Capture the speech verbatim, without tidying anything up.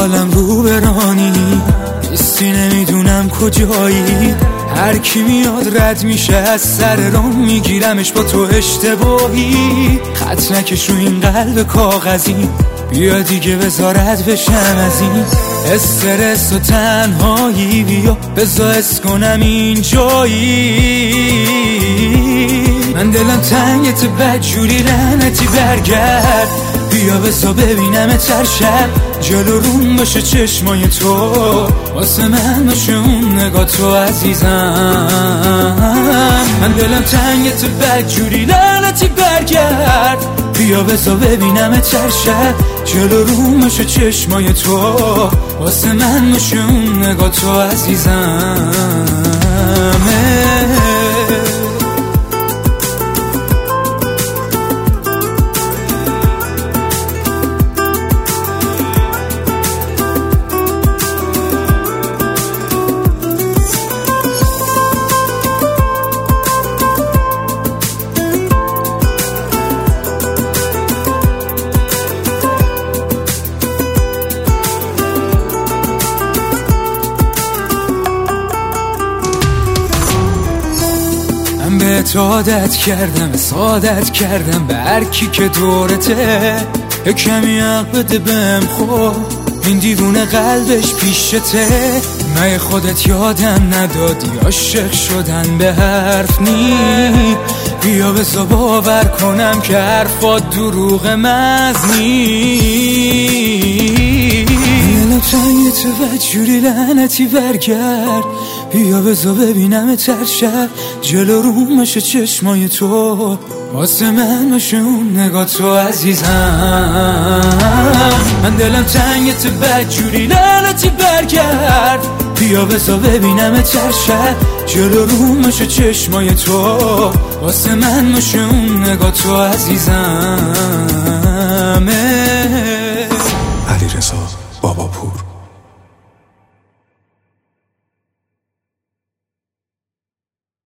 حالم رو برانی نیستی، نمیدونم کجایی. هر کی میاد رد میشه از سر رام، میگیرمش با تو اشتباهی. خط نکش رو این قلب کاغذی، بیا دیگه بذارت بشم از این استرس و تنهایی. بیا بذار حس کنم این جایی. من دلم تنگت بدجوری، لعنتی برگرد. بیا بذار ببینم هر شب جلو روم باشه چشمای تو، واسه من باشه اون نگاه تو عزیزم. من دلم تنگت بدجوری، لعنتی برگرد. بیا بذار ببینم هر شب جلو روم باشه چشمای تو، واسه من باشه اون نگاه تو عزیزم. من بهت عادت کردم، سعادت کردم به هر کی که دورته. یه کمی عقل بده بهم خب، این دیوونه قلبش پیشته. من خودت یادم ندادی عاشق شدن به حرف نی. بیا بذار باور کنم که حرفات دروغ محض نی. دلم تنگت بدجوری، لعنتی برگرد. بیا بذار ببینم هر شب جلو روم باشه چشمای تو، واسه من باشه اون نگاه تو عزیزم. من دلم تنگت بدجوری، لعنتی برگرد. بیا بذار ببینم هر شب جلو روم باشه چشمای تو، واسه من باشه اون نگاه تو عزیزم.